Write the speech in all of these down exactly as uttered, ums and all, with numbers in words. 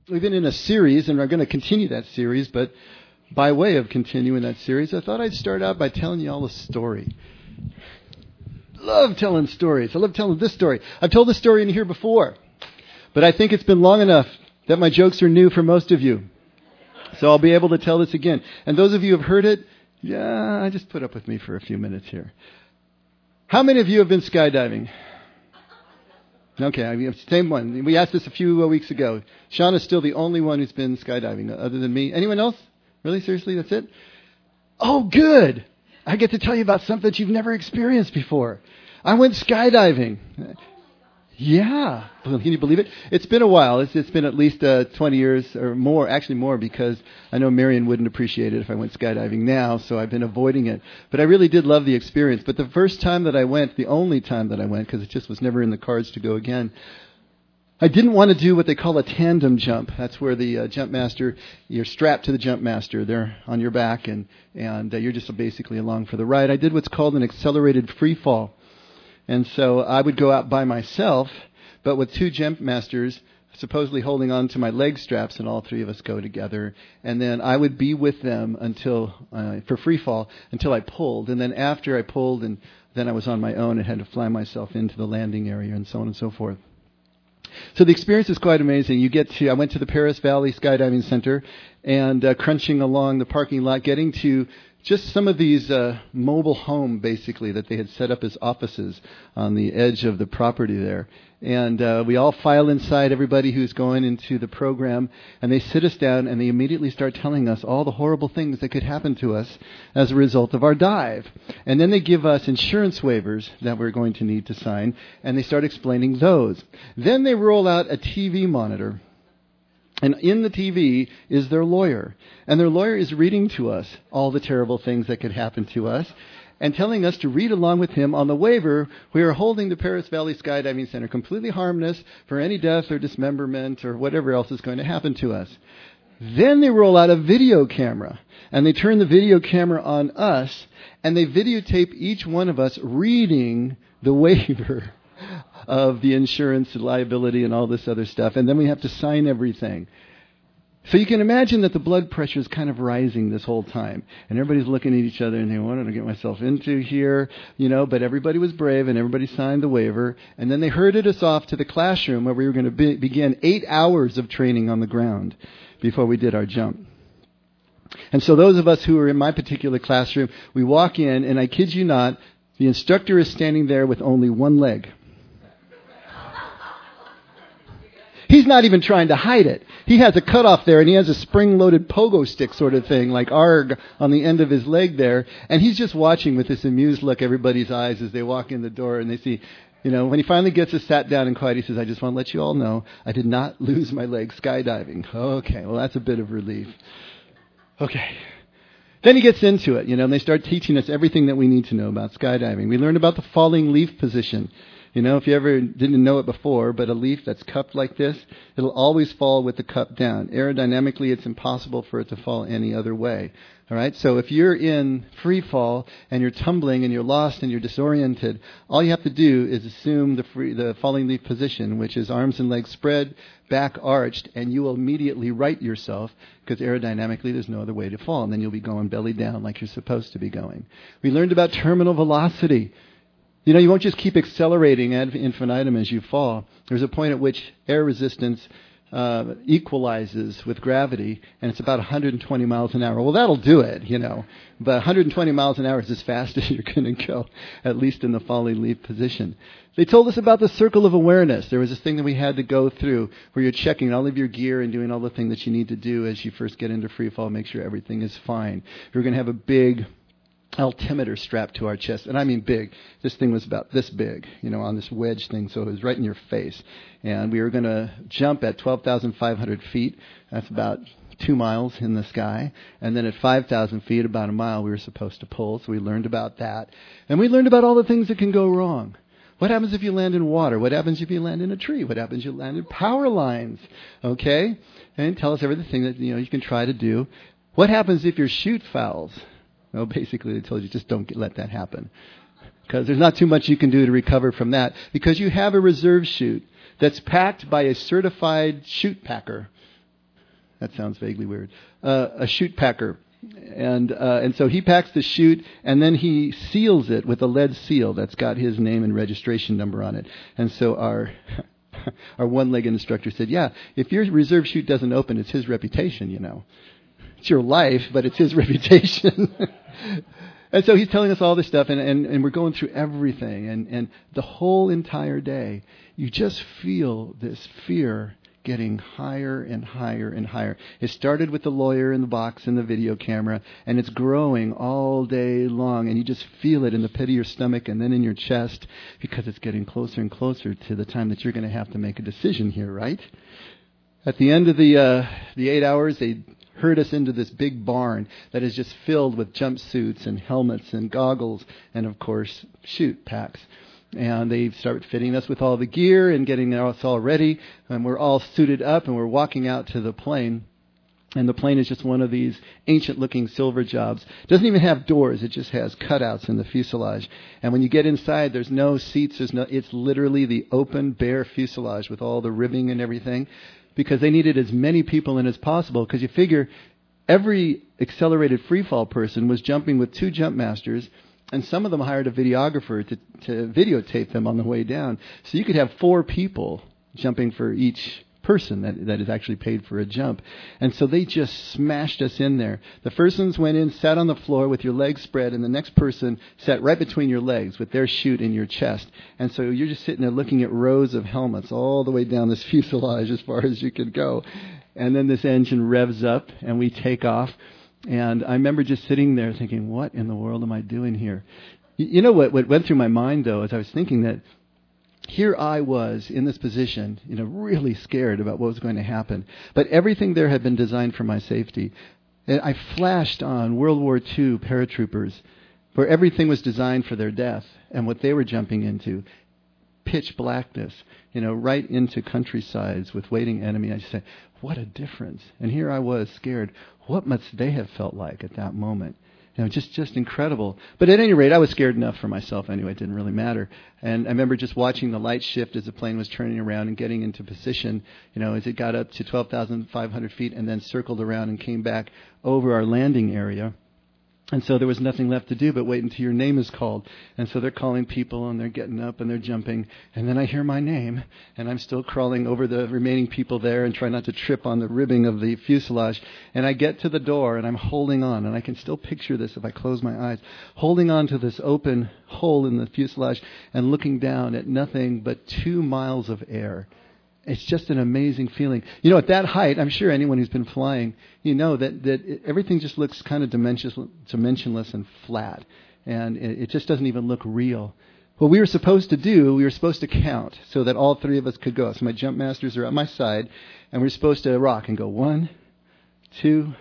we've been in a series, and we're going to continue that series, but by way of continuing that series, I thought I'd start out by telling you all a story. Love telling stories. I love telling this story. I've told this story in here before, but I think it's been long enough that my jokes are new for most of you. So I'll be able to tell this again. And those of you who have heard it, yeah, just put up with me for a few minutes here. How many of you have been skydiving? Okay, I mean, same one. We asked this a few weeks ago. Sean is still the only one who's been skydiving other than me. Anyone else? Really? Seriously? That's it? Oh, good. I get to tell you about something that you've never experienced before. I went skydiving. Yeah. Can you believe it? It's been a while. It's, it's been at least uh, twenty years or more, actually more, because I know Marion wouldn't appreciate it if I went skydiving now, so I've been avoiding it. But I really did love the experience. But the first time that I went, the only time that I went, because it just was never in the cards to go again, I didn't want to do what they call a tandem jump. That's where the uh, jump master, you're strapped to the jump master. They're on your back, and, and uh, you're just basically along for the ride. I did what's called an accelerated free fall. And so I would go out by myself, but with two jump masters supposedly holding on to my leg straps, and all three of us go together. And then I would be with them until uh, for free fall until I pulled. And then after I pulled, and then I was on my own and had to fly myself into the landing area and so on and so forth. So the experience is quite amazing. You get to, I went to the Paris Valley Skydiving Center, and uh, crunching along the parking lot, getting to just some of these uh, mobile home, basically, that they had set up as offices on the edge of the property there. And uh, we all file inside, everybody who's going into the program, and they sit us down, and they immediately start telling us all the horrible things that could happen to us as a result of our dive. And then they give us insurance waivers that we're going to need to sign, and they start explaining those. Then they roll out a T V monitor. And in the T V is their lawyer. And their lawyer is reading to us all the terrible things that could happen to us and telling us to read along with him on the waiver. We are holding the Paris Valley Skydiving Center completely harmless for any death or dismemberment or whatever else is going to happen to us. Then they roll out a video camera, and they turn the video camera on us, and they videotape each one of us reading the waiver of the insurance and liability and all this other stuff. And then we have to sign everything. So you can imagine that the blood pressure is kind of rising this whole time. And everybody's looking at each other and saying, what did I get myself into here? You know, but everybody was brave and everybody signed the waiver. And then they herded us off to the classroom where we were going to be- begin eight hours of training on the ground before we did our jump. And so those of us who were in my particular classroom, we walk in, and I kid you not, the instructor is standing there with only one leg. He's not even trying to hide it. He has a cutoff there, and he has a spring-loaded pogo stick sort of thing, like arg, on the end of his leg there. And he's just watching with this amused look everybody's eyes as they walk in the door, and they see, you know, when he finally gets us sat down and quiet, he says, I just want to let you all know I did not lose my leg skydiving. Okay, well, that's a bit of relief. Okay. Then he gets into it, you know, and they start teaching us everything that we need to know about skydiving. We learned about the falling leaf position. You know, if you ever didn't know it before, but a leaf that's cupped like this, it'll always fall with the cup down. Aerodynamically, it's impossible for it to fall any other way. All right? So if you're in free fall and you're tumbling and you're lost and you're disoriented, all you have to do is assume the free, the falling leaf position, which is arms and legs spread, back arched, and you will immediately right yourself because aerodynamically there's no other way to fall. And then you'll be going belly down like you're supposed to be going. We learned about terminal velocity. You know, you won't just keep accelerating ad infinitum as you fall. There's a point at which air resistance uh, equalizes with gravity, and it's about one hundred twenty miles an hour. Well, that'll do it, you know. But one hundred twenty miles an hour is as fast as you're going to go, at least in the falling leaf position. They told us about the circle of awareness. There was this thing that we had to go through where you're checking all of your gear and doing all the things that you need to do as you first get into free fall, make sure everything is fine. You're going to have a big altimeter strapped to our chest. And I mean big. This thing was about this big, you know, on this wedge thing, so it was right in your face. And we were going to jump at twelve thousand five hundred feet. That's about two miles in the sky. And then at five thousand feet, about a mile, we were supposed to pull. So we learned about that. And we learned about all the things that can go wrong. What happens if you land in water? What happens if you land in a tree? What happens if you land in power lines? Okay? And tell us everything that, you know, you can try to do. What happens if your chute fouls? Well, basically, they told you just don't get, let that happen. Because there's not too much you can do to recover from that. Because you have a reserve chute that's packed by a certified chute packer. That sounds vaguely weird. Uh, a chute packer. And uh, and so he packs the chute, and then he seals it with a lead seal that's got his name and registration number on it. And so our our one-legged instructor said, yeah, if your reserve chute doesn't open, it's his reputation, you know. It's your life, but it's his reputation. And so he's telling us all this stuff, and, and, and we're going through everything. And, and the whole entire day, you just feel this fear getting higher and higher and higher. It started with the lawyer in the box and the video camera, and it's growing all day long, and you just feel it in the pit of your stomach and then in your chest, because it's getting closer and closer to the time that you're going to have to make a decision here, right? At the end of the uh, the eight hours, they herd us into this big barn that is just filled with jumpsuits and helmets and goggles and, of course, chute packs. And they start fitting us with all the gear and getting us all ready. And we're all suited up, and we're walking out to the plane. And the plane is just one of these ancient-looking silver jobs. It doesn't even have doors. It just has cutouts in the fuselage. And when you get inside, there's no seats. There's no. It's literally the open, bare fuselage with all the ribbing and everything, because they needed as many people in as possible. Because you figure every accelerated freefall person was jumping with two jump masters, and some of them hired a videographer to, to videotape them on the way down. So you could have four people jumping for each person that, that is actually paid for a jump. And so they just smashed us in there. The first ones went in, sat on the floor with your legs spread, and the next person sat right between your legs with their chute in your chest. And so you're just sitting there looking at rows of helmets all the way down this fuselage as far as you could go. And then this engine revs up, and we take off. And I remember just sitting there thinking, what in the world am I doing here? You know what, what went through my mind, though, as I was thinking that here I was in this position, you know, really scared about what was going to happen. But everything there had been designed for my safety. And I flashed on World War Two paratroopers, where everything was designed for their death and what they were jumping into. Pitch blackness, you know, right into countrysides with waiting enemy. I just said, what a difference. And here I was scared. What must they have felt like at that moment? You know, just, just incredible. But at any rate, I was scared enough for myself anyway. It didn't really matter. And I remember just watching the light shift as the plane was turning around and getting into position, you know, as it got up to twelve thousand five hundred feet and then circled around and came back over our landing area. And so there was nothing left to do but wait until your name is called. And so they're calling people, and they're getting up, and they're jumping. And then I hear my name, and I'm still crawling over the remaining people there and try not to trip on the ribbing of the fuselage. And I get to the door, and I'm holding on. And I can still picture this if I close my eyes. Holding on to this open hole in the fuselage and looking down at nothing but two miles of air. It's just an amazing feeling. You know, at that height, I'm sure anyone who's been flying, you know that, that it, everything just looks kind of dimensionless, dimensionless and flat. And it, it just doesn't even look real. What we were supposed to do, we were supposed to count so that all three of us could go. So my jump masters are at my side, and we're supposed to rock and go one, two,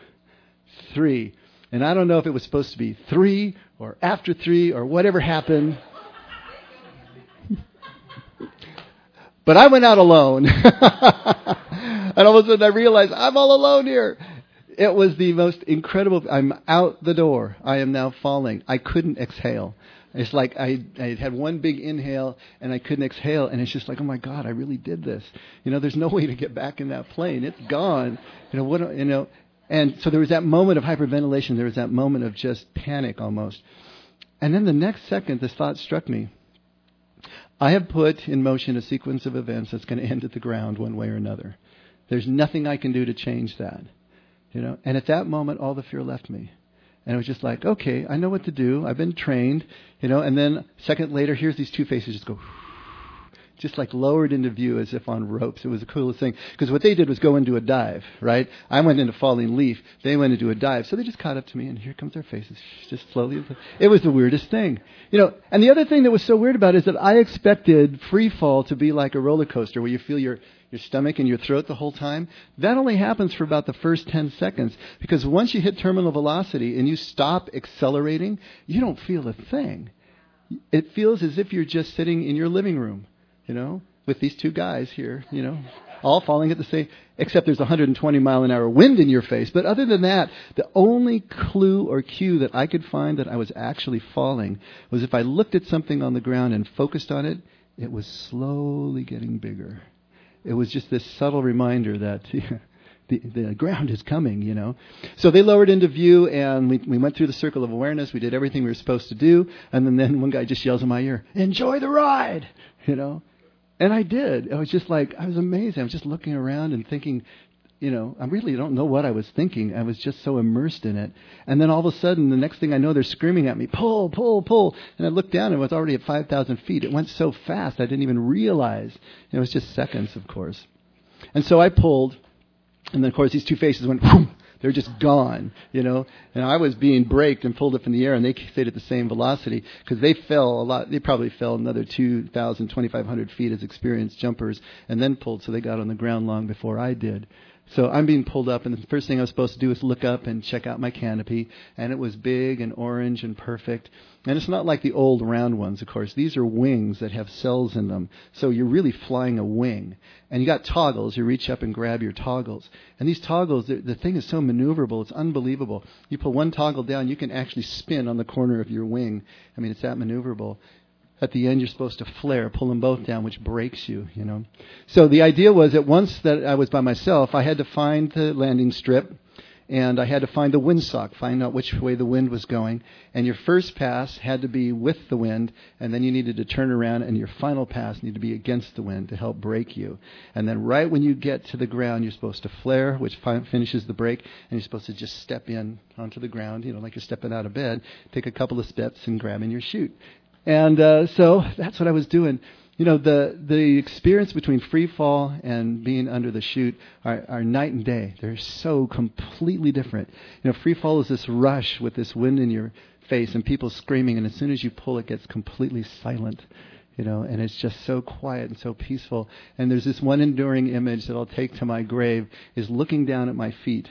three. And I don't know if it was supposed to be three or after three or whatever happened. But I went out alone. And all of a sudden I realized I'm all alone here. It was the most incredible. I'm out the door. I am now falling. I couldn't exhale. It's like I, I had one big inhale and I couldn't exhale. And it's just like, oh my God, I really did this. You know, there's no way to get back in that plane. It's gone. You know, what, you know, and so there was that moment of hyperventilation. There was that moment of just panic almost. And then the next second, this thought struck me. I have put in motion a sequence of events that's going to end at the ground one way or another. There's nothing I can do to change that. You know, and at that moment, all the fear left me. And it was just like, okay, I know what to do. I've been trained, you know, and then a second later, here's these two faces just go, just like lowered into view as if on ropes. It was the coolest thing. Because what they did was go into a dive, right? I went into falling leaf. They went into a dive. So they just caught up to me, and here comes their faces, just slowly. It was the weirdest thing. You know, and the other thing that was so weird about it is that I expected free fall to be like a roller coaster where you feel your, your stomach and your throat the whole time. That only happens for about the first ten seconds. Because once you hit terminal velocity and you stop accelerating, you don't feel a thing. It feels as if you're just sitting in your living room. You know, with these two guys here, you know, all falling at the same, except there's one hundred twenty mile an hour wind in your face. But other than that, the only clue or cue that I could find that I was actually falling was if I looked at something on the ground and focused on it, it was slowly getting bigger. It was just this subtle reminder that the, the ground is coming, you know. So they lowered into view, and we, we went through the circle of awareness. We did everything we were supposed to do. And then, then one guy just yells in my ear, enjoy the ride, you know. And I did. I was just like, I was amazed. I was just looking around and thinking, you know, I really don't know what I was thinking. I was just so immersed in it. And then all of a sudden, the next thing I know, they're screaming at me, pull, pull, pull. And I looked down, and it was already at five thousand feet. It went so fast, I didn't even realize. It was just seconds, of course. And so I pulled, and then, of course, these two faces went, whoom, they're just gone, you know. And I was being braked and pulled up in the air, and they stayed at the same velocity because they fell a lot. They probably fell another two thousand, twenty-five hundred feet as experienced jumpers and then pulled, so they got on the ground long before I did. So I'm being pulled up, and the first thing I was supposed to do was look up and check out my canopy, and it was big and orange and perfect. And it's not like the old round ones, of course. These are wings that have cells in them, so you're really flying a wing. And you got toggles. You reach up and grab your toggles. And these toggles, the, the thing is so maneuverable, it's unbelievable. You pull one toggle down, you can actually spin on the corner of your wing. I mean, it's that maneuverable. At the end, you're supposed to flare, pull them both down, which breaks you, you know. So the idea was that once that I was by myself, I had to find the landing strip, and I had to find the windsock, find out which way the wind was going. And your first pass had to be with the wind, and then you needed to turn around, and your final pass needed to be against the wind to help break you. And then right when you get to the ground, you're supposed to flare, which fi- finishes the break, and you're supposed to just step in onto the ground, you know, like you're stepping out of bed, take a couple of steps and grab in your chute. And uh, so that's what I was doing. You know, the the experience between free fall and being under the chute are, are night and day. They're so completely different. You know, free fall is this rush with this wind in your face and people screaming, and as soon as you pull, it gets completely silent. You know, and it's just so quiet and so peaceful. And there's this one enduring image that I'll take to my grave, is looking down at my feet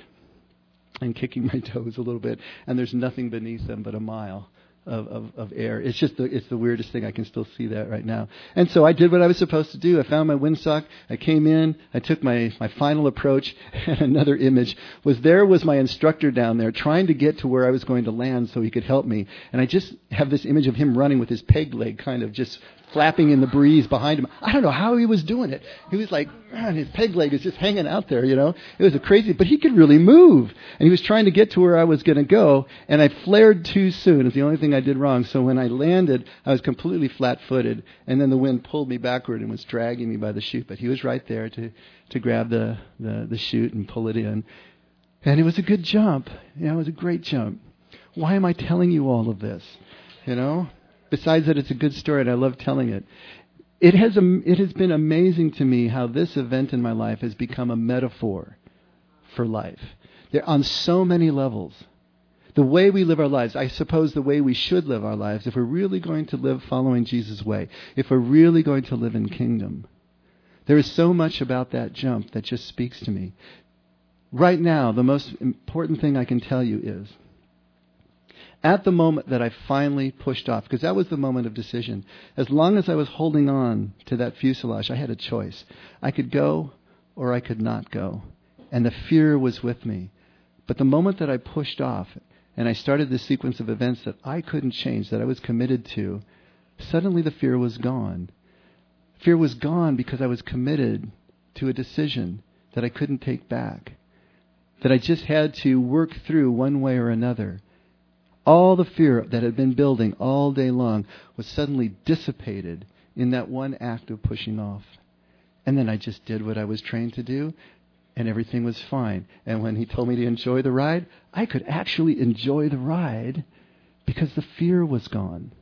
and kicking my toes a little bit, and there's nothing beneath them but a mile Of, of, of air. It's just the, it's the weirdest thing. I can still see that right now. And so I did what I was supposed to do. I found my windsock. I came in. I took my, my final approach. And another image was there was my instructor down there trying to get to where I was going to land so he could help me. And I just have this image of him running with his peg leg kind of just flapping in the breeze behind him. I don't know how he was doing it. He was like, man, his peg leg is just hanging out there, you know. It was a crazy, but he could really move. And he was trying to get to where I was going to go, and I flared too soon. It's the only thing I did wrong. So when I landed, I was completely flat-footed, and then the wind pulled me backward and was dragging me by the chute. But he was right there to, to grab the, the, the chute and pull it in. And it was a good jump. You know, it was a great jump. Why am I telling you all of this? You know? Besides that, it's a good story, and I love telling it. It has um, it has been amazing to me how this event in my life has become a metaphor for life. They're on so many levels. The way we live our lives, I suppose the way we should live our lives, if we're really going to live following Jesus' way, if we're really going to live in kingdom, there is so much about that jump that just speaks to me. Right now, the most important thing I can tell you is, at the moment that I finally pushed off, because that was the moment of decision, as long as I was holding on to that fuselage, I had a choice. I could go or I could not go. And the fear was with me. But the moment that I pushed off and I started this sequence of events that I couldn't change, that I was committed to, suddenly the fear was gone. Fear was gone because I was committed to a decision that I couldn't take back, that I just had to work through one way or another. All the fear that had been building all day long was suddenly dissipated in that one act of pushing off. And then I just did what I was trained to do, and everything was fine. And when he told me to enjoy the ride, I could actually enjoy the ride because the fear was gone.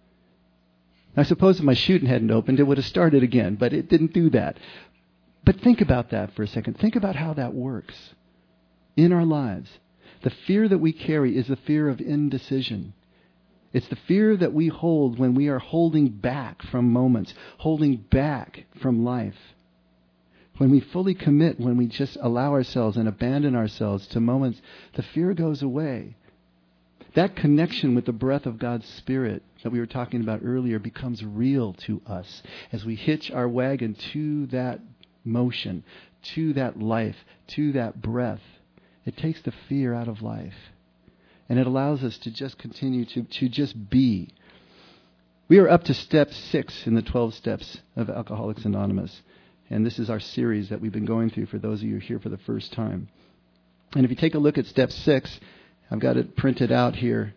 I suppose if my chute hadn't opened, it would have started again, but it didn't do that. But think about that for a second. Think about how that works in our lives. The fear that we carry is the fear of indecision. It's the fear that we hold when we are holding back from moments, holding back from life. When we fully commit, when we just allow ourselves and abandon ourselves to moments, the fear goes away. That connection with the breath of God's Spirit that we were talking about earlier becomes real to us as we hitch our wagon to that motion, to that life, to that breath. It takes the fear out of life. And it allows us to just continue to, to just be. We are up to step six in the twelve steps of Alcoholics Anonymous. And this is our series that we've been going through for those of you here for the first time. And if you take a look at step six, I've got it printed out here.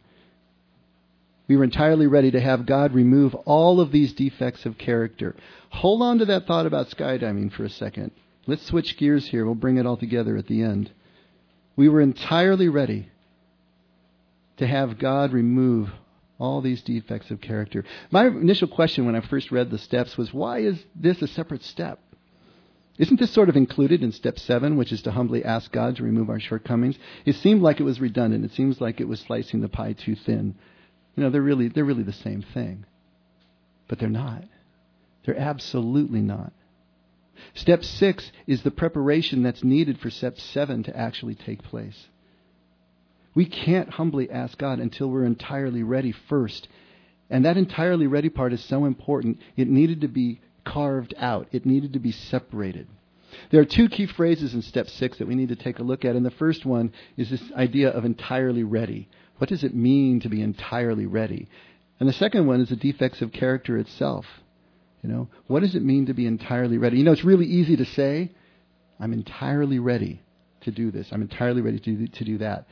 We were entirely ready to have God remove all of these defects of character. Hold on to that thought about skydiving for a second. Let's switch gears here. We'll bring it all together at the end. We were entirely ready to have God remove all these defects of character. My initial question when I first read the steps was, why is this a separate step? Isn't this sort of included in step seven, which is to humbly ask God to remove our shortcomings? It seemed like it was redundant. It seems like it was slicing the pie too thin. You know, they're really they're really the same thing. But they're not. They're absolutely not. Step six is the preparation that's needed for step seven to actually take place. We can't humbly ask God until we're entirely ready first. And that entirely ready part is so important. It needed to be carved out. It needed to be separated. There are two key phrases in step six that we need to take a look at. And the first one is this idea of entirely ready. What does it mean to be entirely ready? And the second one is the defects of character itself. You know, what does it mean to be entirely ready? You know, it's really easy to say, I'm entirely ready to do this. I'm entirely ready to do, to do that.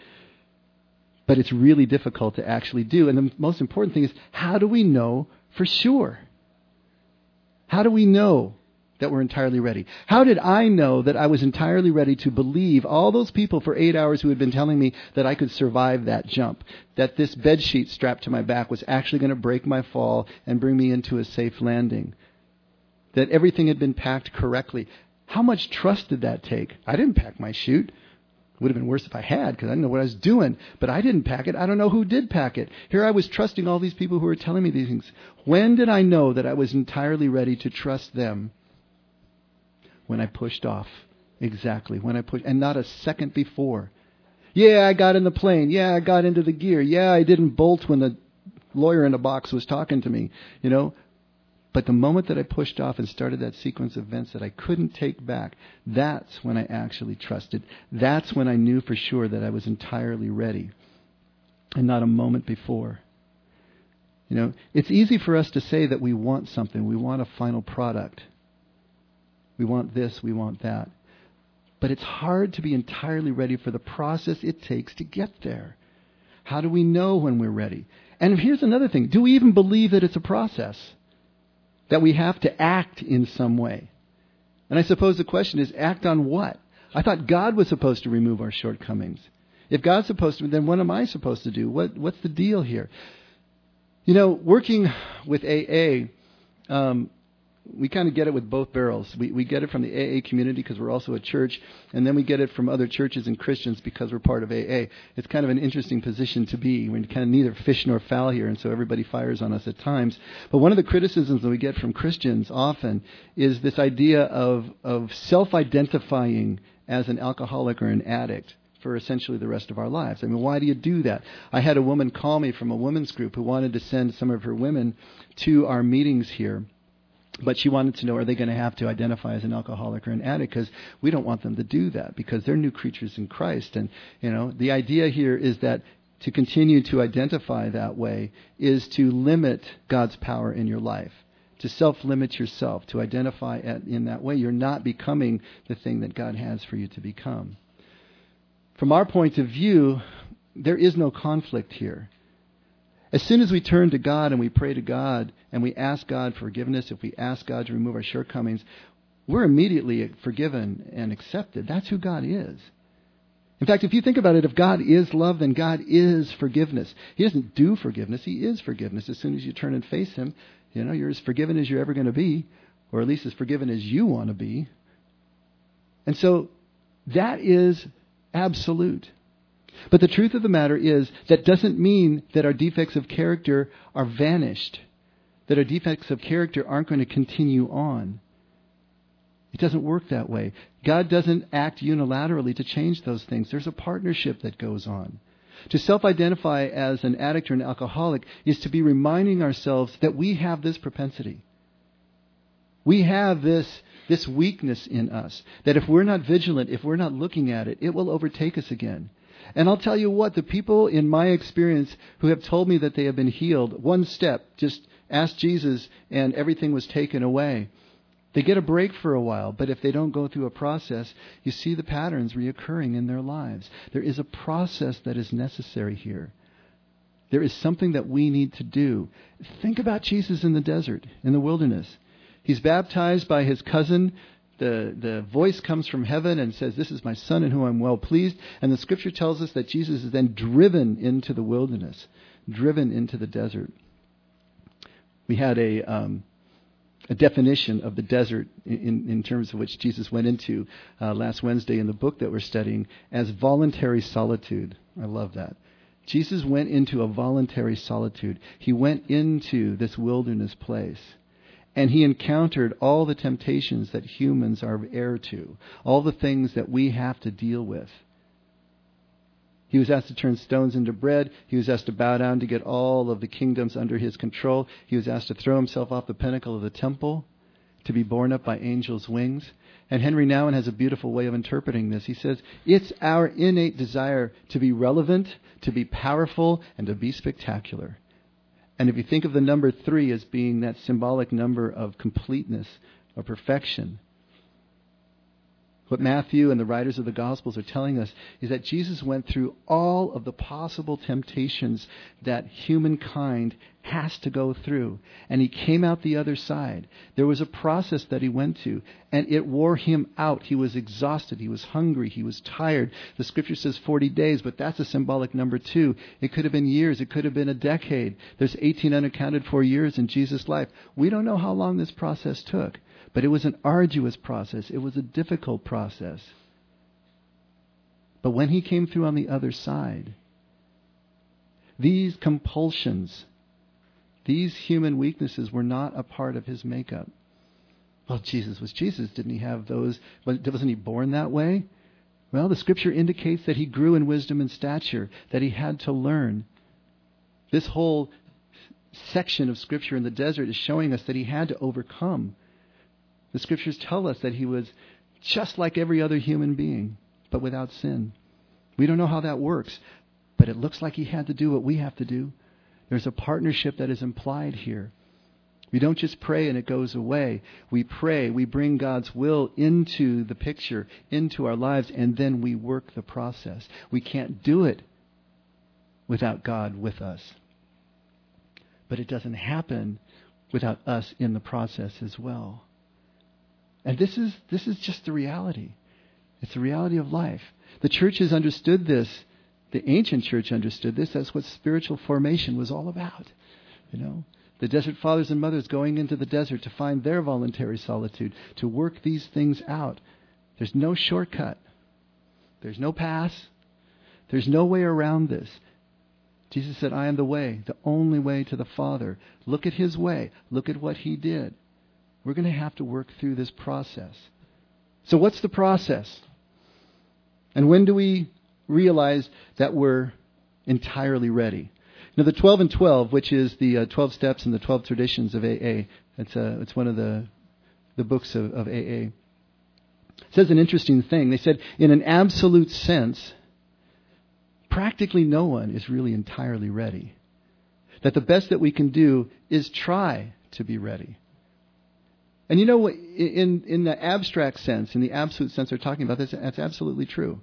But it's really difficult to actually do. And the most important thing is, how do we know for sure? How do we know that we're entirely ready? How did I know that I was entirely ready to believe all those people for eight hours who had been telling me that I could survive that jump, that this bed sheet strapped to my back was actually going to break my fall and bring me into a safe landing, that everything had been packed correctly? How much trust did that take? I didn't pack my chute. It would have been worse if I had, because I didn't know what I was doing. But I didn't pack it. I don't know who did pack it. Here I was trusting all these people who were telling me these things. When did I know that I was entirely ready to trust them? When I pushed off. Exactly. When I pushed, and not a second before. Yeah, I got in the plane. Yeah, I got into the gear. Yeah, I didn't bolt when the lawyer in a box was talking to me. You know, but the moment that I pushed off and started that sequence of events that I couldn't take back, that's when I actually trusted. That's when I knew for sure that I was entirely ready, and not a moment before. You know, it's easy for us to say that we want something. We want a final product. We want this, we want that. But it's hard to be entirely ready for the process it takes to get there. How do we know when we're ready? And here's another thing. Do we even believe that it's a process? That we have to act in some way? And I suppose the question is, act on what? I thought God was supposed to remove our shortcomings. If God's supposed to, then what am I supposed to do? What What's the deal here? You know, working with A A, um, we kind of get it with both barrels. We we get it from the A A community because we're also a church, and then we get it from other churches and Christians because we're part of A A. It's kind of an interesting position to be. We're kind of neither fish nor fowl here, and so everybody fires on us at times. But one of the criticisms that we get from Christians often is this idea of, of self-identifying as an alcoholic or an addict for essentially the rest of our lives. I mean, why do you do that? I had a woman call me from a women's group who wanted to send some of her women to our meetings here. But she wanted to know, are they going to have to identify as an alcoholic or an addict? Because we don't want them to do that, because they're new creatures in Christ. And, you know, the idea here is that to continue to identify that way is to limit God's power in your life, to self-limit yourself, to identify at, in that way. You're not becoming the thing that God has for you to become. From our point of view, there is no conflict here. As soon as we turn to God and we pray to God and we ask God forgiveness, if we ask God to remove our shortcomings, we're immediately forgiven and accepted. That's who God is. In fact, if you think about it, if God is love, then God is forgiveness. He doesn't do forgiveness. He is forgiveness. As soon as you turn and face Him, you know, you're as forgiven as you're ever going to be, or at least as forgiven as you want to be. And so that is absolute. But the truth of the matter is that doesn't mean that our defects of character are vanished, that our defects of character aren't going to continue on. It doesn't work that way. God doesn't act unilaterally to change those things. There's a partnership that goes on. To self-identify as an addict or an alcoholic is to be reminding ourselves that we have this propensity. We have this, this weakness in us, that if we're not vigilant, if we're not looking at it, it will overtake us again. And I'll tell you what, the people in my experience who have told me that they have been healed, one step, just ask Jesus and everything was taken away. They get a break for a while, but if they don't go through a process, you see the patterns reoccurring in their lives. There is a process that is necessary here. There is something that we need to do. Think about Jesus in the desert, in the wilderness. He's baptized by his cousin. The, the voice comes from heaven and says, "This is my son in whom I'm well pleased." And the scripture tells us that Jesus is then driven into the wilderness, driven into the desert. We had a... Um, A definition of the desert in, in terms of which Jesus went into uh, last Wednesday in the book that we're studying as voluntary solitude. I love that. Jesus went into a voluntary solitude. He went into this wilderness place and he encountered all the temptations that humans are heir to, all the things that we have to deal with. He was asked to turn stones into bread. He was asked to bow down to get all of the kingdoms under his control. He was asked to throw himself off the pinnacle of the temple, to be borne up by angels' wings. And Henry Nouwen has a beautiful way of interpreting this. He says, it's our innate desire to be relevant, to be powerful, and to be spectacular. And if you think of the number three as being that symbolic number of completeness, of perfection, what Matthew and the writers of the Gospels are telling us is that Jesus went through all of the possible temptations that humankind has to go through. And he came out the other side. There was a process that he went to, and it wore him out. He was exhausted. He was hungry. He was tired. The scripture says forty days, but that's a symbolic number too. It could have been years. It could have been a decade. There's eighteen unaccounted for years in Jesus' life. We don't know how long this process took. But it was an arduous process. It was a difficult process. But when he came through on the other side, these compulsions, these human weaknesses were not a part of his makeup. Well, Jesus was Jesus. Didn't he have those? Wasn't he born that way? Well, the scripture indicates that he grew in wisdom and stature, that he had to learn. This whole section of scripture in the desert is showing us that he had to overcome. The scriptures tell us that he was just like every other human being, but without sin. We don't know how that works, but it looks like he had to do what we have to do. There's a partnership that is implied here. We don't just pray and it goes away. We pray, we bring God's will into the picture, into our lives, and then we work the process. We can't do it without God with us. But it doesn't happen without us in the process as well. And this is this is just the reality. It's the reality of life. The church has understood this. The ancient church understood this. That's what spiritual formation was all about. You know, the desert fathers and mothers going into the desert to find their voluntary solitude, to work these things out. There's no shortcut. There's no pass. There's no way around this. Jesus said, "I am the way, the only way to the Father." Look at his way. Look at what he did. We're going to have to work through this process. So what's the process? And when do we realize that we're entirely ready? Now, the twelve and twelve, which is the uh, twelve steps and the twelve traditions of A A, it's, uh, it's one of the, the books of, of A A, says an interesting thing. They said, in an absolute sense, practically no one is really entirely ready. That the best that we can do is try to be ready. And you know, in, in the abstract sense, in the absolute sense they're talking about this, that's absolutely true.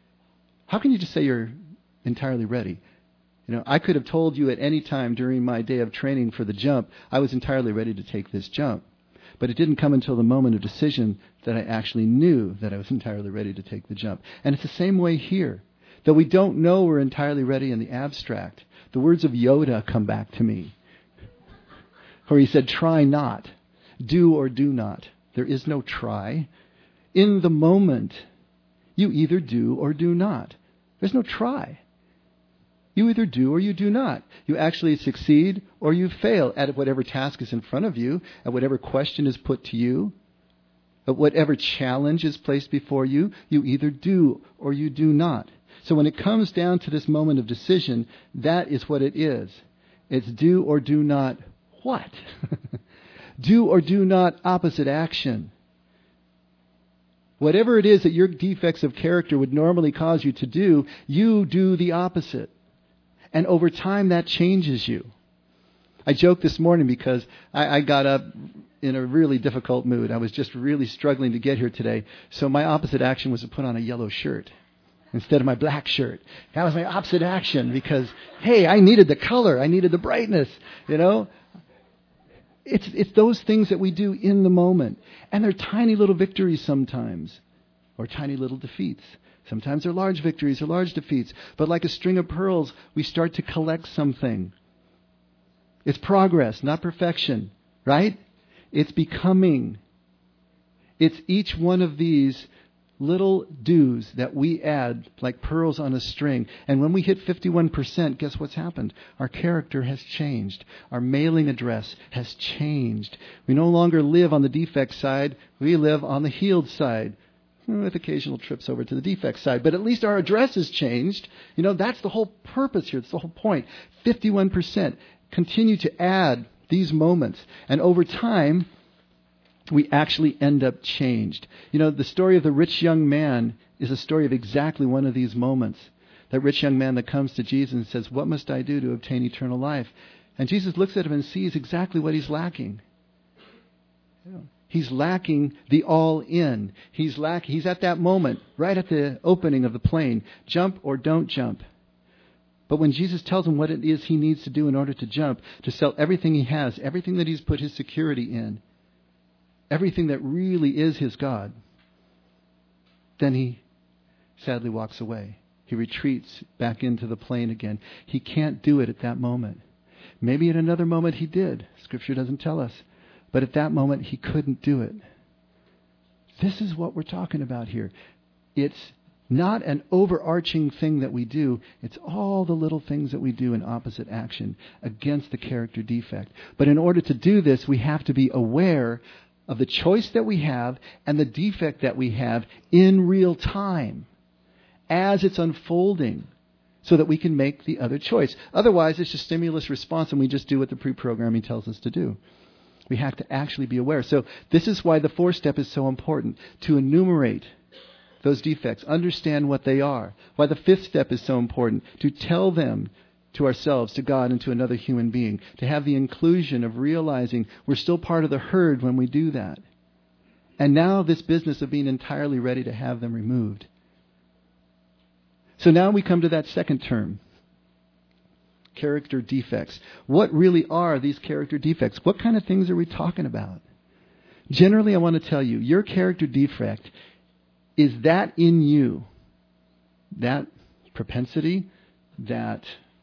How can you just say you're entirely ready? You know, I could have told you at any time during my day of training for the jump, I was entirely ready to take this jump. But it didn't come until the moment of decision that I actually knew that I was entirely ready to take the jump. And it's the same way here. Though we don't know we're entirely ready in the abstract, the words of Yoda come back to me. Where he said, try not. Do or do not. There is no try. In the moment, you either do or do not. There's no try. You either do or you do not. You actually succeed or you fail at whatever task is in front of you, at whatever question is put to you, at whatever challenge is placed before you. You either do or you do not. So when it comes down to this moment of decision, that is what it is. It's do or do not what? Do or do not opposite action. Whatever it is that your defects of character would normally cause you to do, you do the opposite. And over time that changes you. I joked this morning because I, I got up in a really difficult mood. I was just really struggling to get here today. So my opposite action was to put on a yellow shirt instead of my black shirt. That was my opposite action because, hey, I needed the color. I needed the brightness, you know. It's it's those things that we do in the moment. And they're tiny little victories sometimes, or tiny little defeats. Sometimes they're large victories or large defeats. But like a string of pearls, we start to collect something. It's progress, not perfection, right? It's becoming. It's each one of these little dues that we add like pearls on a string. And when we hit fifty-one percent, guess what's happened? Our character has changed. Our mailing address has changed. We no longer live on the defect side. We live on the healed side, with occasional trips over to the defect side. But at least our address has changed. You know, that's the whole purpose here. That's the whole point. fifty-one percent. Continue to add these moments. And over time, we actually end up changed. You know, the story of the rich young man is a story of exactly one of these moments. That rich young man that comes to Jesus and says, what must I do to obtain eternal life? And Jesus looks at him and sees exactly what he's lacking. You know, he's lacking the all-in. He's lacking, he's at that moment, right at the opening of the plane. Jump or don't jump. But when Jesus tells him what it is he needs to do in order to jump, to sell everything he has, everything that he's put his security in, everything that really is his God, then he sadly walks away. He retreats back into the plane again. He can't do it at that moment. Maybe at another moment he did. Scripture doesn't tell us. But at that moment he couldn't do it. This is what we're talking about here. It's not an overarching thing that we do. It's all the little things that we do in opposite action against the character defect. But in order to do this, we have to be aware of the choice that we have and the defect that we have in real time as it's unfolding so that we can make the other choice. Otherwise, it's just stimulus response and we just do what the pre-programming tells us to do. We have to actually be aware. So this is why the fourth step is so important, to enumerate those defects, understand what they are. Why the fifth step is so important, to tell them to ourselves, to God, and to another human being. To have the inclusion of realizing we're still part of the herd when we do that. And now this business of being entirely ready to have them removed. So now we come to that second term. Character defects. What really are these character defects? What kind of things are we talking about? Generally, I want to tell you, your character defect is that in you, that propensity, that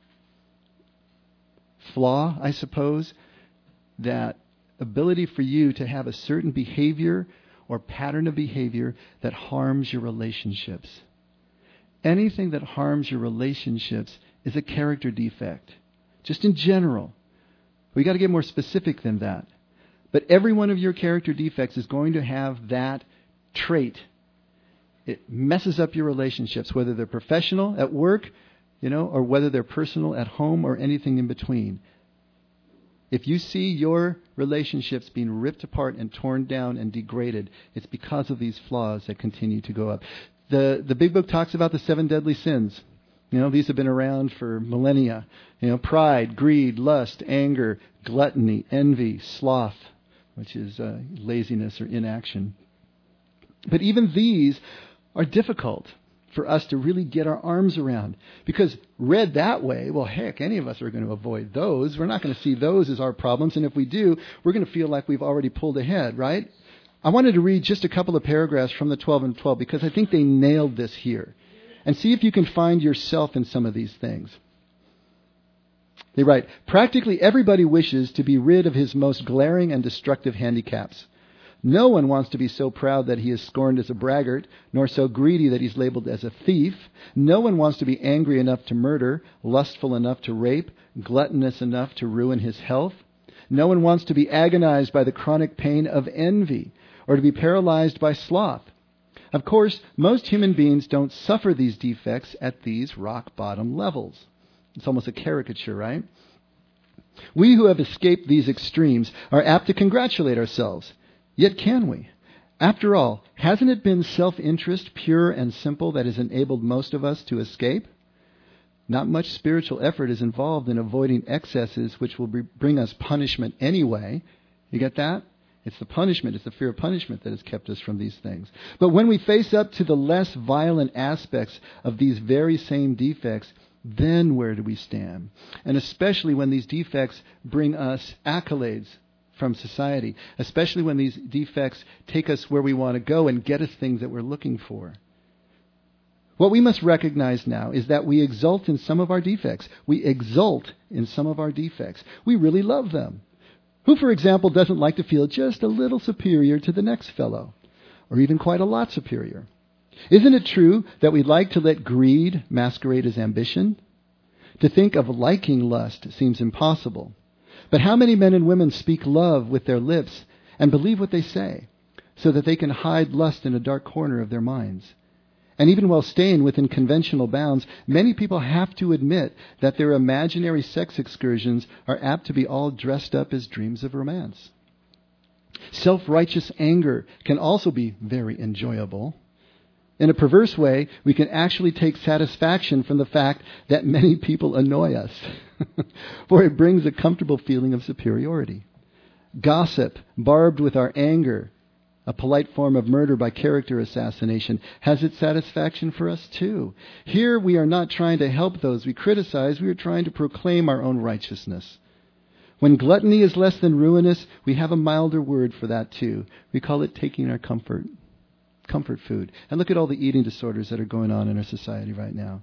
flaw, I suppose, that ability for you to have a certain behavior or pattern of behavior that harms your relationships. Anything that harms your relationships is a character defect, just in general. We got to get more specific than that. But every one of your character defects is going to have that trait. It messes up your relationships, whether they're professional, at work, you know, or whether they're personal, at home, or anything in between. If you see your relationships being ripped apart and torn down and degraded, it's because of these flaws that continue to go up. The the big book talks about the seven deadly sins. You know, these have been around for millennia. You know, pride, greed, lust, anger, gluttony, envy, sloth, which is uh, laziness or inaction. But even these are difficult for us to really get our arms around. Because read that way, well, heck, any of us are going to avoid those. We're not going to see those as our problems. And if we do, we're going to feel like we've already pulled ahead, right? I wanted to read just a couple of paragraphs from the twelve and twelve because I think they nailed this here. And see if you can find yourself in some of these things. They write, practically everybody wishes to be rid of his most glaring and destructive handicaps. No one wants to be so proud that he is scorned as a braggart, nor so greedy that he's labeled as a thief. No one wants to be angry enough to murder, lustful enough to rape, gluttonous enough to ruin his health. No one wants to be agonized by the chronic pain of envy, or to be paralyzed by sloth. Of course, most human beings don't suffer these defects at these rock bottom levels. It's almost a caricature, right? We who have escaped these extremes are apt to congratulate ourselves. Yet can we? After all, hasn't it been self-interest, pure and simple, that has enabled most of us to escape? Not much spiritual effort is involved in avoiding excesses which will bring us punishment anyway. You get that? It's the punishment, it's the fear of punishment that has kept us from these things. But when we face up to the less violent aspects of these very same defects, then where do we stand? And especially when these defects bring us accolades from society, especially when these defects take us where we want to go and get us things that we're looking for. What we must recognize now is that we exult in some of our defects. We exult in some of our defects. We really love them. Who, for example, doesn't like to feel just a little superior to the next fellow, or even quite a lot superior? Isn't it true that we like to let greed masquerade as ambition? To think of liking lust seems impossible. But how many men and women speak love with their lips and believe what they say, so that they can hide lust in a dark corner of their minds? And even while staying within conventional bounds, many people have to admit that their imaginary sex excursions are apt to be all dressed up as dreams of romance. Self-righteous anger can also be very enjoyable. In a perverse way, we can actually take satisfaction from the fact that many people annoy us, for it brings a comfortable feeling of superiority. Gossip, barbed with our anger, a polite form of murder by character assassination, has its satisfaction for us too. Here we are not trying to help those we criticize, we are trying to proclaim our own righteousness. When gluttony is less than ruinous, we have a milder word for that too. We call it taking our comfort. Comfort food. And look at all the eating disorders that are going on in our society right now.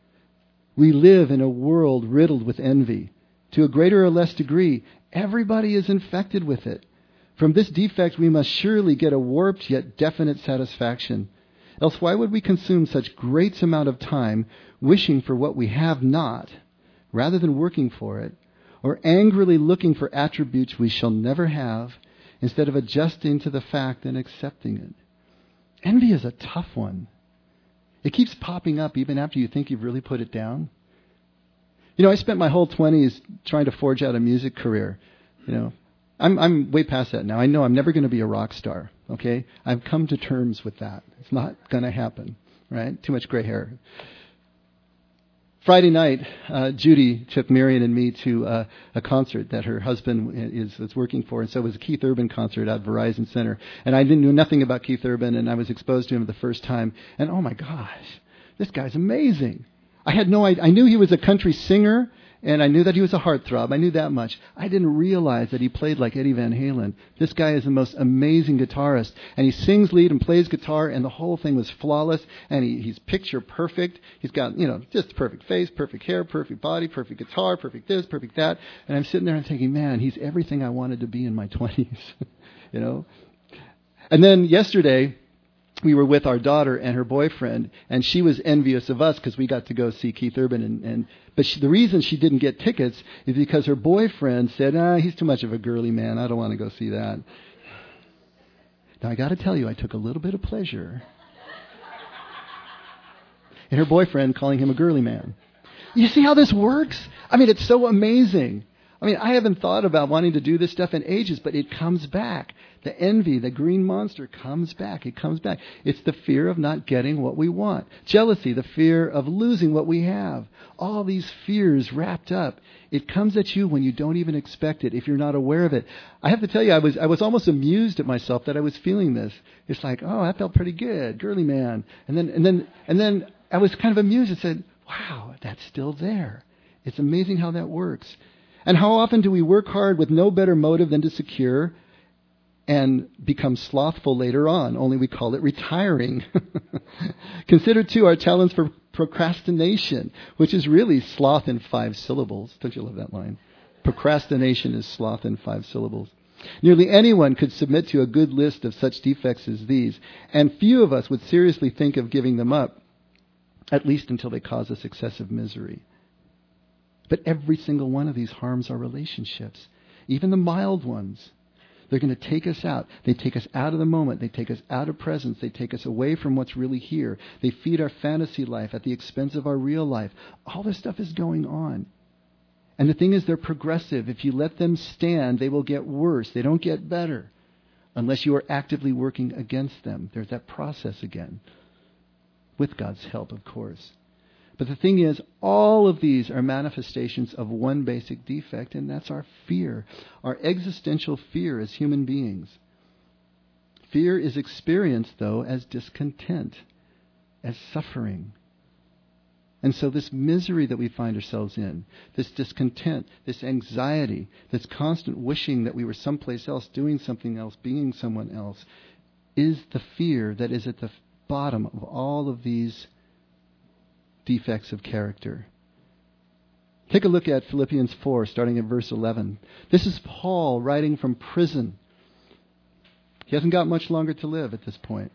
We live in a world riddled with envy. To a greater or less degree, everybody is infected with it. From this defect, we must surely get a warped yet definite satisfaction. Else why would we consume such great amount of time wishing for what we have not, rather than working for it, or angrily looking for attributes we shall never have, instead of adjusting to the fact and accepting it? Envy is a tough one. It keeps popping up even after you think you've really put it down. You know, I spent my whole twenties trying to forge out a music career. You know, I'm I'm way past that now. I know I'm never going to be a rock star, okay? I've come to terms with that. It's not going to happen, right? Too much gray hair. Friday night, uh, Judy took Marion and me to uh, a concert that her husband is, is working for. And so it was a Keith Urban concert at Verizon Center. And I didn't know nothing about Keith Urban, and I was exposed to him the first time. And oh my gosh, this guy's amazing. I had no idea. I knew he was a country singer, and I knew that he was a heartthrob. I knew that much. I didn't realize that he played like Eddie Van Halen. This guy is the most amazing guitarist. And he sings lead and plays guitar, and the whole thing was flawless. And he, he's picture perfect. He's got, you know, just perfect face, perfect hair, perfect body, perfect guitar, perfect this, perfect that. And I'm sitting there and thinking, man, he's everything I wanted to be in my twenties. You know? And then yesterday, we were with our daughter and her boyfriend, and she was envious of us because we got to go see Keith Urban. And, and but she, the reason she didn't get tickets is because her boyfriend said, ah, he's too much of a girly man. I don't want to go see that. Now, I got to tell you, I took a little bit of pleasure in her boyfriend calling him a girly man. You see how this works? I mean, it's so amazing. I mean, I haven't thought about wanting to do this stuff in ages, but it comes back. The envy, the green monster comes back. It comes back. It's the fear of not getting what we want. Jealousy, the fear of losing what we have. All these fears wrapped up. It comes at you when you don't even expect it, if you're not aware of it. I have to tell you, I was I was almost amused at myself that I was feeling this. It's like, oh, I felt pretty good, girly man. And then and then and then I was kind of amused and said, wow, that's still there. It's amazing how that works. And how often do we work hard with no better motive than to secure and become slothful later on, only we call it retiring. Consider, too, our talents for procrastination, which is really sloth in five syllables. Don't you love that line? Procrastination is sloth in five syllables. Nearly anyone could submit to a good list of such defects as these, and few of us would seriously think of giving them up, at least until they cause us excessive misery. But every single one of these harms our relationships, even the mild ones. They're going to take us out. They take us out of the moment. They take us out of presence. They take us away from what's really here. They feed our fantasy life at the expense of our real life. All this stuff is going on. And the thing is, they're progressive. If you let them stand, they will get worse. They don't get better unless you are actively working against them. There's that process again. With God's help, of course. But the thing is, all of these are manifestations of one basic defect, and that's our fear, our existential fear as human beings. Fear is experienced, though, as discontent, as suffering. And so this misery that we find ourselves in, this discontent, this anxiety, this constant wishing that we were someplace else, doing something else, being someone else, is the fear that is at the bottom of all of these defects of character. Take a look at Philippians four, starting at verse eleven. This is Paul writing from prison. He hasn't got much longer to live at this point.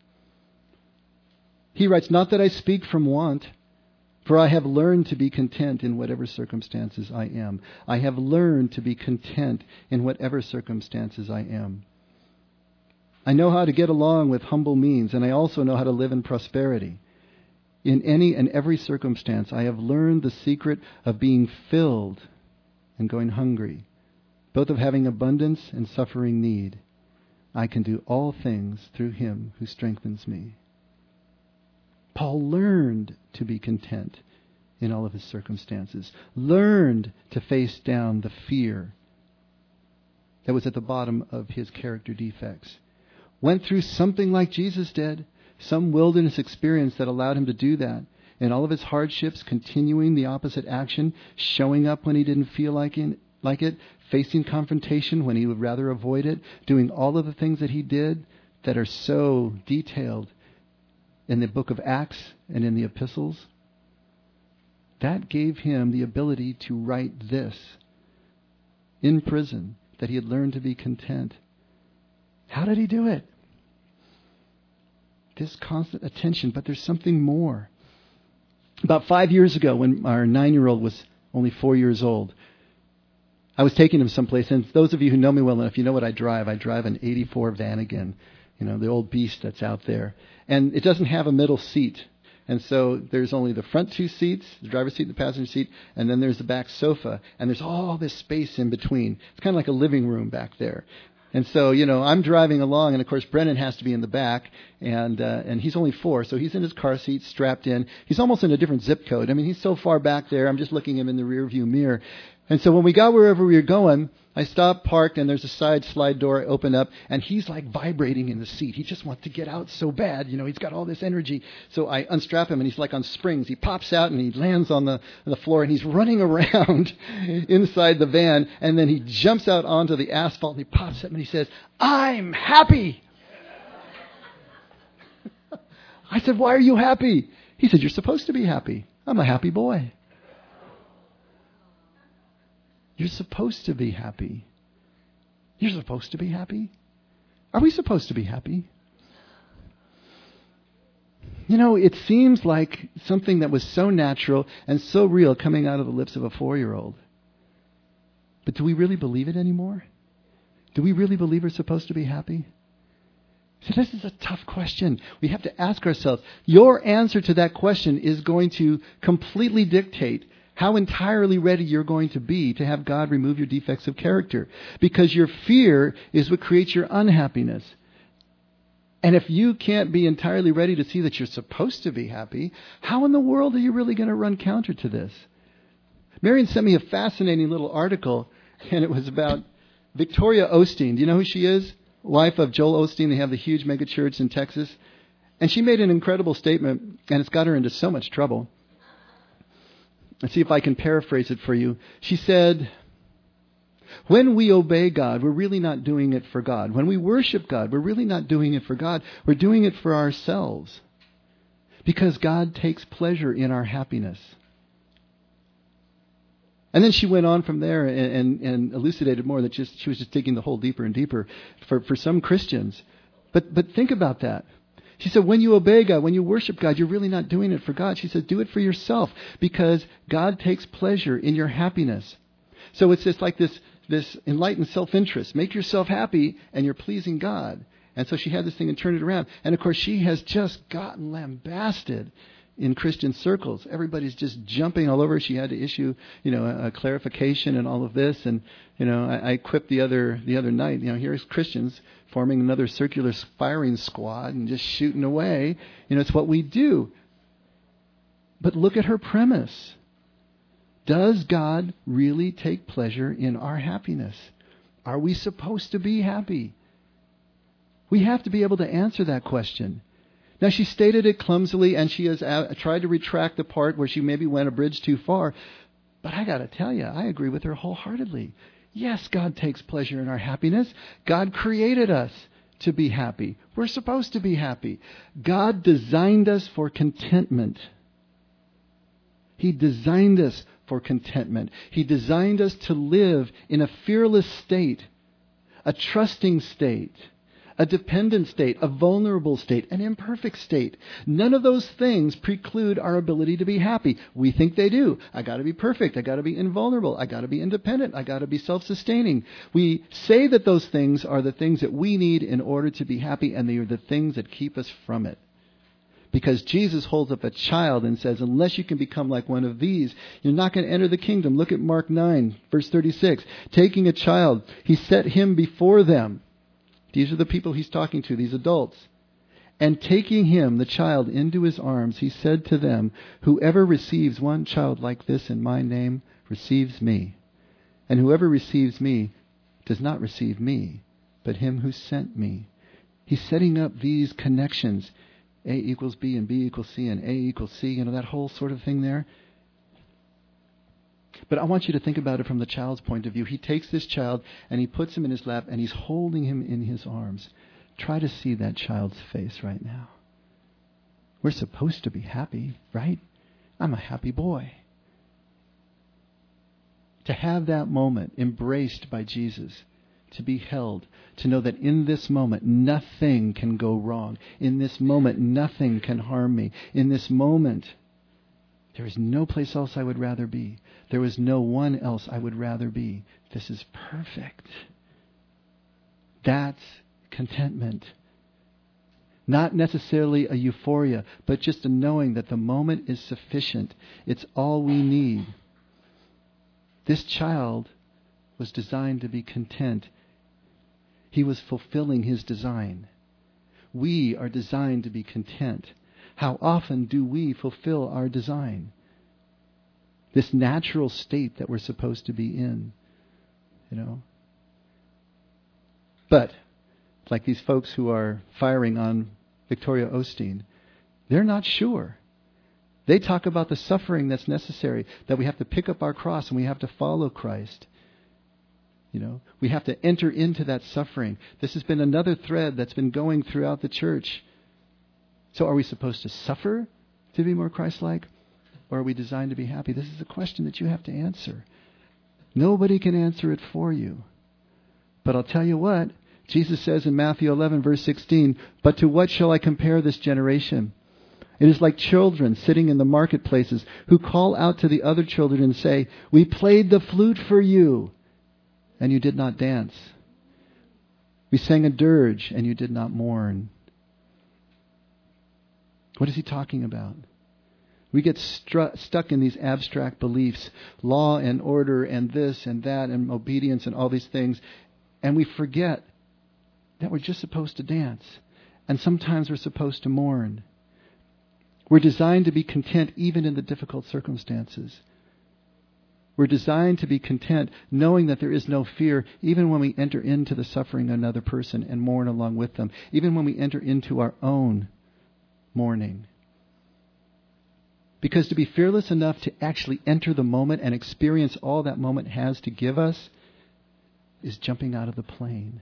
He writes, "Not that I speak from want, for I have learned to be content in whatever circumstances I am. I have learned to be content in whatever circumstances I am. I know how to get along with humble means, and I also know how to live in prosperity. In any and every circumstance, I have learned the secret of being filled and going hungry, both of having abundance and suffering need. I can do all things through Him who strengthens me." Paul learned to be content in all of his circumstances, learned to face down the fear that was at the bottom of his character defects, went through something like Jesus did, some wilderness experience that allowed him to do that. In all of his hardships, continuing the opposite action, showing up when he didn't feel like, in, like it, facing confrontation when he would rather avoid it, doing all of the things that he did that are so detailed in the book of Acts and in the epistles. That gave him the ability to write this in prison, that he had learned to be content. How did he do it? This constant attention, but there's something more. About five years ago, when our nine-year-old was only four years old, I was taking him someplace, and those of you who know me well enough, you know what I drive. I drive an eighty-four Vanagon, you know, the old beast that's out there. And it doesn't have a middle seat. And so there's only the front two seats, the driver's seat and the passenger seat, and then there's the back sofa. And there's all this space in between. It's kind of like a living room back there. And so, you know, I'm driving along, and of course Brennan has to be in the back, and uh, and he's only four, so he's in his car seat, strapped in. He's almost in a different zip code. I mean, he's so far back there, I'm just looking him in the rear view mirror. And so when we got wherever we were going, I stopped, parked, and there's a side slide door open up, and he's like vibrating in the seat. He just wants to get out so bad. You know, he's got all this energy. So I unstrap him, and he's like on springs. He pops out, and he lands on the, on the floor, and he's running around inside the van, and then he jumps out onto the asphalt, and he pops up, and he says, "I'm happy." I said, "Why are you happy?" He said, "You're supposed to be happy. I'm a happy boy." You're supposed to be happy. You're supposed to be happy? Are we supposed to be happy? You know, it seems like something that was so natural and so real coming out of the lips of a four-year-old. But do we really believe it anymore? Do we really believe we're supposed to be happy? So this is a tough question. We have to ask ourselves. Your answer to that question is going to completely dictate how entirely ready you're going to be to have God remove your defects of character. Because your fear is what creates your unhappiness. And if you can't be entirely ready to see that you're supposed to be happy, how in the world are you really going to run counter to this? Marion sent me a fascinating little article, and it was about Victoria Osteen. Do you know who she is? Wife of Joel Osteen. They have the huge mega church in Texas. And she made an incredible statement, and it's got her into so much trouble. Let's see if I can paraphrase it for you. She said, when we obey God, we're really not doing it for God. When we worship God, we're really not doing it for God. We're doing it for ourselves. Because God takes pleasure in our happiness. And then she went on from there and, and, and elucidated more that just she was just digging the hole deeper and deeper for, for some Christians. But but think about that. She said, when you obey God, when you worship God, you're really not doing it for God. She said, do it for yourself because God takes pleasure in your happiness. So it's just like this, this enlightened self-interest. Make yourself happy and you're pleasing God. And so she had this thing and turned it around. And of course, she has just gotten lambasted in Christian circles. Everybody's just jumping all over. She had to issue, you know, a, a clarification and all of this. And, you know, I, I quipped the other the other night, you know, here's Christians forming another circular firing squad and just shooting away. You know, it's what we do. But look at her premise. Does God really take pleasure in our happiness? Are we supposed to be happy? We have to be able to answer that question. Now, she stated it clumsily, and she has uh, tried to retract the part where she maybe went a bridge too far. But I got to tell you, I agree with her wholeheartedly. Yes, God takes pleasure in our happiness. God created us to be happy. We're supposed to be happy. God designed us for contentment. He designed us for contentment. He designed us to live in a fearless state, a trusting state, a dependent state, a vulnerable state, an imperfect state. None of those things preclude our ability to be happy. We think they do. I got to be perfect. I got to be invulnerable. I got to be independent. I got to be self-sustaining. We say that those things are the things that we need in order to be happy, and they are the things that keep us from it. Because Jesus holds up a child and says, unless you can become like one of these, you're not going to enter the kingdom. Look at Mark nine, verse thirty-six. Taking a child, he set him before them. These are the people he's talking to, these adults. And taking him, the child, into his arms, he said to them, whoever receives one child like this in my name receives me. And whoever receives me does not receive me, but him who sent me. He's setting up these connections. A equals B and B equals C and A equals C, you know, that whole sort of thing there. But I want you to think about it from the child's point of view. He takes this child and he puts him in his lap and he's holding him in his arms. Try to see that child's face right now. We're supposed to be happy, right? I'm a happy boy. To have that moment embraced by Jesus, to be held, to know that in this moment nothing can go wrong. In this moment nothing can harm me. In this moment there is no place else I would rather be. There is no one else I would rather be. This is perfect. That's contentment. Not necessarily a euphoria, but just a knowing that the moment is sufficient. It's all we need. This child was designed to be content. He was fulfilling his design. We are designed to be content. How often do we fulfill our design? This natural state that we're supposed to be in, you know. But, like these folks who are firing on Victoria Osteen, they're not sure. They talk about the suffering that's necessary, that we have to pick up our cross and we have to follow Christ. You know, we have to enter into that suffering. This has been another thread that's been going throughout the church. So are we supposed to suffer to be more Christ-like? Or are we designed to be happy? This is a question that you have to answer. Nobody can answer it for you. But I'll tell you what, Jesus says in Matthew eleven, verse sixteen, but to what shall I compare this generation? It is like children sitting in the marketplaces who call out to the other children and say, we played the flute for you, and you did not dance. We sang a dirge, and you did not mourn. What is he talking about? We get stru- stuck in these abstract beliefs, law and order and this and that and obedience and all these things, and we forget that we're just supposed to dance, and sometimes we're supposed to mourn. We're designed to be content even in the difficult circumstances. We're designed to be content knowing that there is no fear even when we enter into the suffering of another person and mourn along with them, even when we enter into our own mourning. Because to be fearless enough to actually enter the moment and experience all that moment has to give us is jumping out of the plane.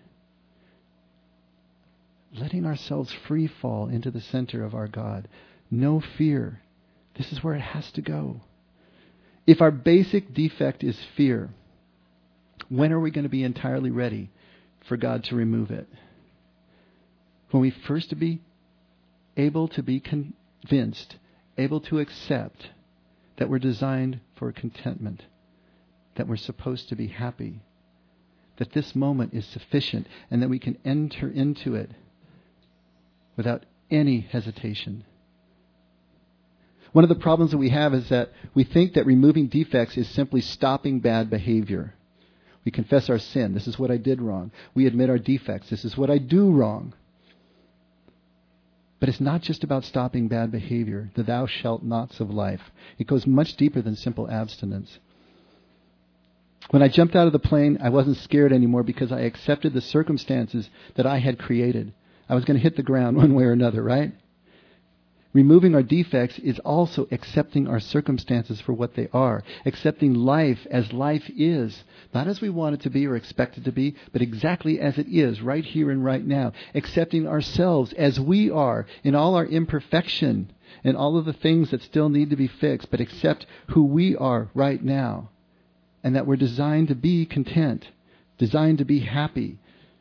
Letting ourselves free fall into the center of our God. No fear. This is where it has to go. If our basic defect is fear, when are we going to be entirely ready for God to remove it? When we first to be able to be convinced, able to accept that we're designed for contentment, that we're supposed to be happy, that this moment is sufficient, and that we can enter into it without any hesitation. One of the problems that we have is that we think that removing defects is simply stopping bad behavior. We confess our sin. This is what I did wrong. We admit our defects. This is what I do wrong. But it's not just about stopping bad behavior, the thou shalt nots of life. It goes much deeper than simple abstinence. When I jumped out of the plane, I wasn't scared anymore because I accepted the circumstances that I had created. I was going to hit the ground one way or another, right? Removing our defects is also accepting our circumstances for what they are. Accepting life as life is. Not as we want it to be or expect it to be, but exactly as it is, right here and right now. Accepting ourselves as we are in all our imperfection and all of the things that still need to be fixed, but accept who we are right now. And that we're designed to be content, designed to be happy.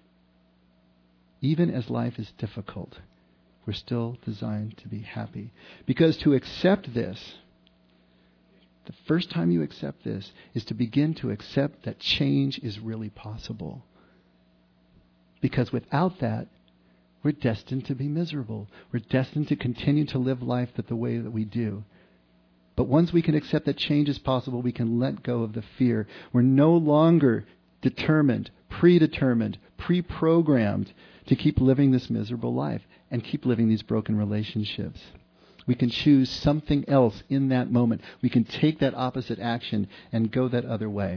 Even as life is difficult, we're still designed to be happy. Because to accept this, the first time you accept this, is to begin to accept that change is really possible. Because without that, we're destined to be miserable. We're destined to continue to live life that the way that we do. But once we can accept that change is possible, we can let go of the fear. We're no longer determined, predetermined, pre-programmed to keep living this miserable life and keep living these broken relationships. We can choose something else in that moment. We can take that opposite action and go that other way.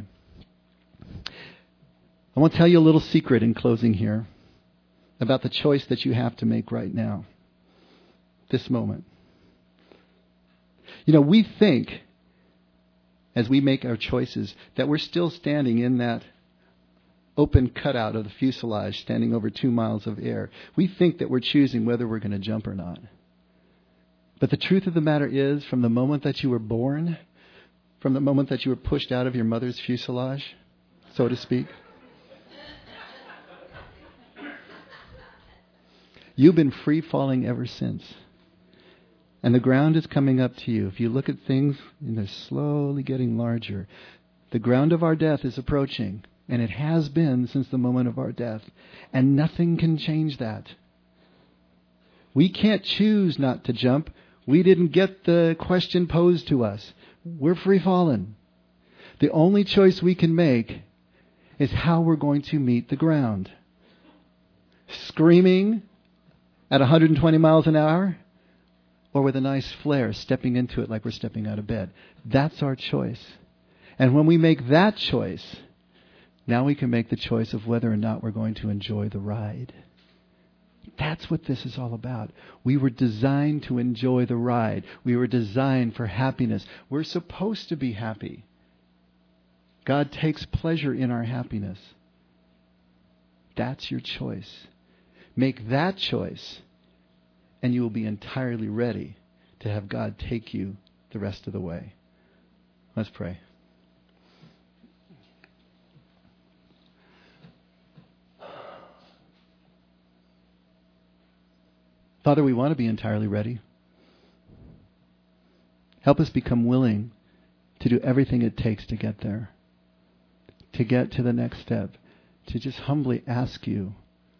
I want to tell you a little secret in closing here about the choice that you have to make right now, this moment. You know, we think, as we make our choices, that we're still standing in that open cutout of the fuselage, standing over two miles of air. We think that we're choosing whether we're going to jump or not. But the truth of the matter is, from the moment that you were born, from the moment that you were pushed out of your mother's fuselage, so to speak, you've been free falling ever since. And the ground is coming up to you. If you look at things, and they're slowly getting larger. The ground of our death is approaching. And it has been since the moment of our death. And nothing can change that. We can't choose not to jump. We didn't get the question posed to us. We're free fallen. The only choice we can make is how we're going to meet the ground. Screaming at one hundred twenty miles an hour? Or with a nice flare, stepping into it like we're stepping out of bed. That's our choice. And when we make that choice, now we can make the choice of whether or not we're going to enjoy the ride. That's what this is all about. We were designed to enjoy the ride. We were designed for happiness. We're supposed to be happy. God takes pleasure in our happiness. That's your choice. Make that choice, and you will be entirely ready to have God take you the rest of the way. Let's pray. Father, we want to be entirely ready. Help us become willing to do everything it takes to get there, to get to the next step, to just humbly ask you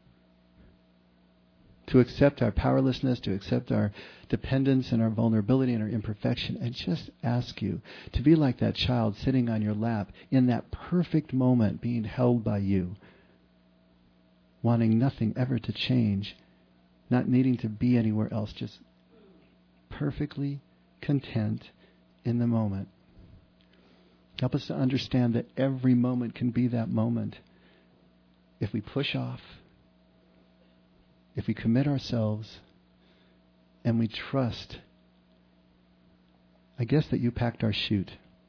to accept our powerlessness, to accept our dependence and our vulnerability and our imperfection, and just ask you to be like that child sitting on your lap in that perfect moment, being held by you, wanting nothing ever to change, not needing to be anywhere else, just perfectly content in the moment. Help us to understand that every moment can be that moment if we push off, if we commit ourselves, and we trust, I guess, that you packed our chute.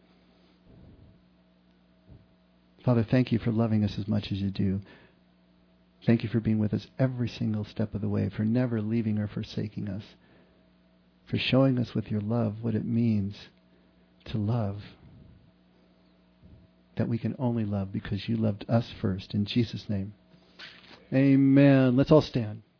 Father, thank you for loving us as much as you do. Thank you for being with us every single step of the way, for never leaving or forsaking us, for showing us with your love what it means to love, that we can only love because you loved us first. In Jesus' name, amen. Let's all stand.